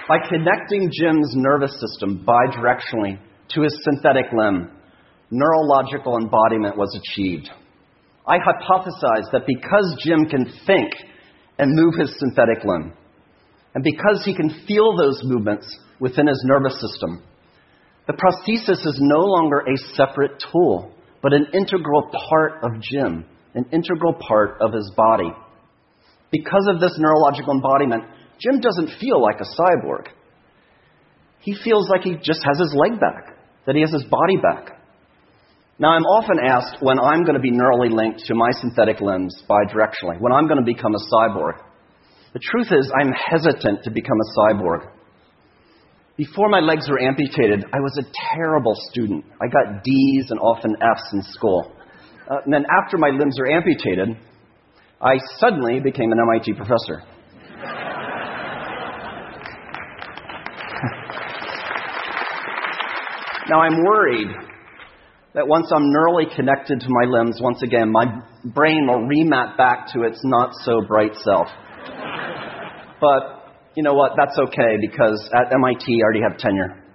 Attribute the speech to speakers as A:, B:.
A: By connecting Jim's nervous system bidirectionally to his synthetic limb, neurological embodiment was achieved. I hypothesized that because Jim can think and move his synthetic limb, and because he can feel those movements within his nervous system, the prosthesis is no longer a separate tool, but an integral part of Jim, an integral part of his body. Because of this neurological embodiment, Jim doesn't feel like a cyborg. He feels like he just has his leg back, that he has his body back. Now, I'm often asked when I'm going to be neurally linked to my synthetic limbs bidirectionally, when I'm going to become a cyborg. The truth is, I'm hesitant to become a cyborg. Before my legs were amputated, I was a terrible student. I got D's and often F's in school. And then after my limbs were amputated, I suddenly became an MIT professor. Now, I'm worried that once I'm neurally connected to my limbs, once again, my brain will remap back to its not-so-bright self. But you know what? That's okay, because at MIT I already have tenure.